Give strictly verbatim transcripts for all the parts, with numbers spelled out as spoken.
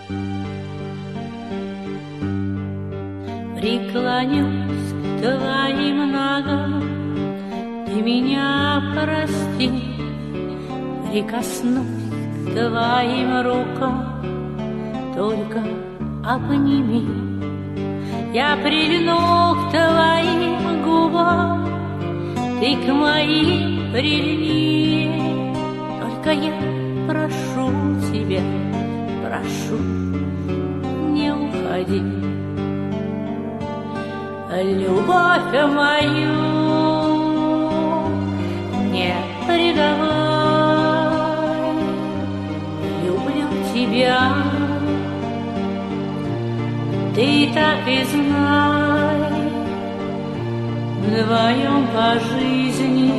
Преклонюсь к твоим ногам, ты меня прости, прикоснусь к твоим рукам, только обними. Я прильну к твоим губам, ты к моим прильни. Только я прошу тебя, прошу, не уходи. Любовь мою не предавай, люблю тебя, ты так и знай. Вдвоем по жизни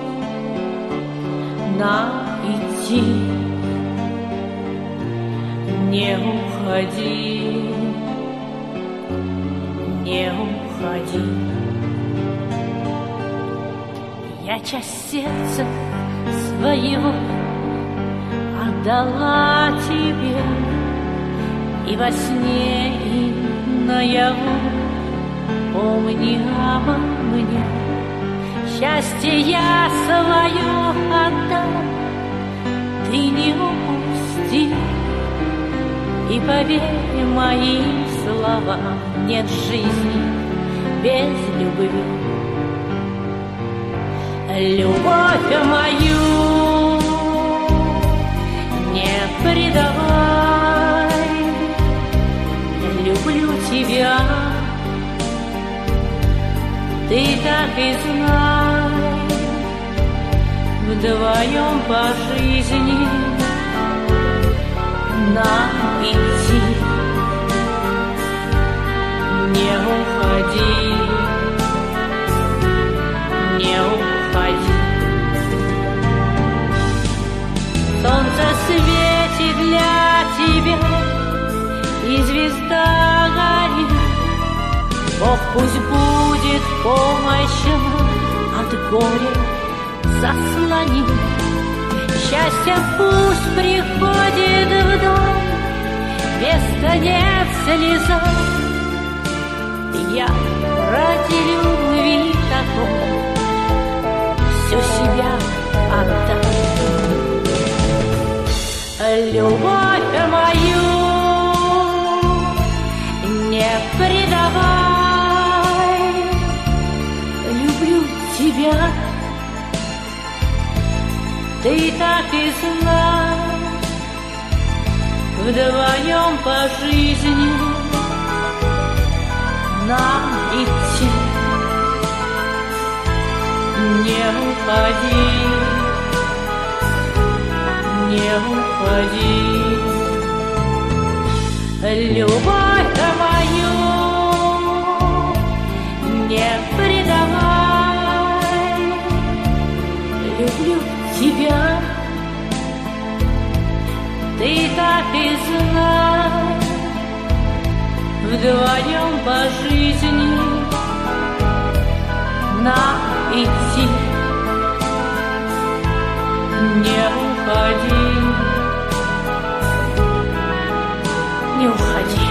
нам идти, не уходи, не уходи. Я часть сердца своего отдала тебе, и во сне, и наяву помни обо мне. Счастье я свое отдам, ты не упусти, и поверь моим словам, нет жизни без любви. Любовь мою не предавай, люблю тебя, ты так и знай. Вдвоем по жизни нам идти, не уходи, не уходи. Солнце светит для тебя, и звезда горит. Бог пусть будет помощью от горя заслонит. Счастье пусть приходит в дом, без конец слеза. Я ради любви такой всю себя отдам. Любовь мою не предавай, люблю тебя, ты так и знай. Вдвоем по жизни нам идти, не уходи, не уходи. Любовь мою не предавай, люблю тебя, ты так и знай. Вдвоем по жизни нам идти, не уходи, не уходи.